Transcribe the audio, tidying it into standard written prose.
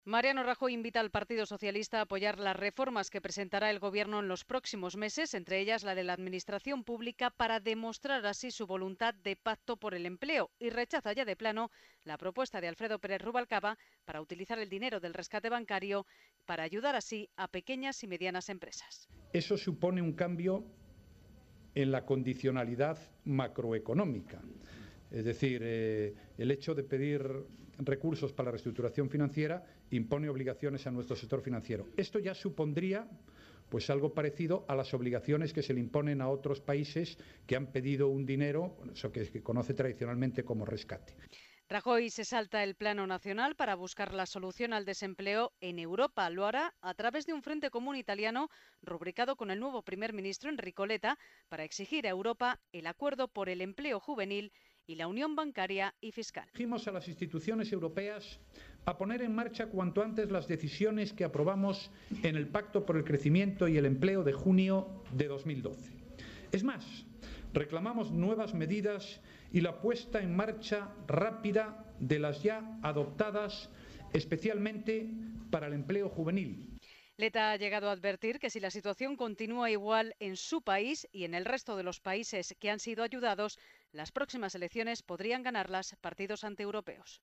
Mariano Rajoy invita al Partido Socialista a apoyar las reformas que presentará el Gobierno en los próximos meses, entre ellas la de la Administración Pública, para demostrar así su voluntad de pacto por el empleo, y rechaza ya de plano la propuesta de Alfredo Pérez Rubalcaba para utilizar el dinero del rescate bancario para ayudar así a pequeñas y medianas empresas. Eso supone un cambio en la condicionalidad macroeconómica. Es decir, el hecho de pedir recursos para la reestructuración financiera impone obligaciones a nuestro sector financiero. Esto ya supondría pues algo parecido a las obligaciones que se le imponen a otros países que han pedido un dinero, eso que se conoce tradicionalmente como rescate. Rajoy se salta el plano nacional para buscar la solución al desempleo en Europa. Lo hará a través de un frente común italiano rubricado con el nuevo primer ministro Enrico Letta para exigir a Europa el acuerdo por el empleo juvenil y la unión bancaria y fiscal. Exigimos a las instituciones europeas a poner en marcha cuanto antes las decisiones que aprobamos en el Pacto por el Crecimiento y el Empleo de junio de 2012. Es más, reclamamos nuevas medidas y la puesta en marcha rápida de las ya adoptadas, especialmente para el empleo juvenil. Letta ha llegado a advertir que si la situación continúa igual en su país y en el resto de los países que han sido ayudados, las próximas elecciones podrían ganarlas partidos antieuropeos.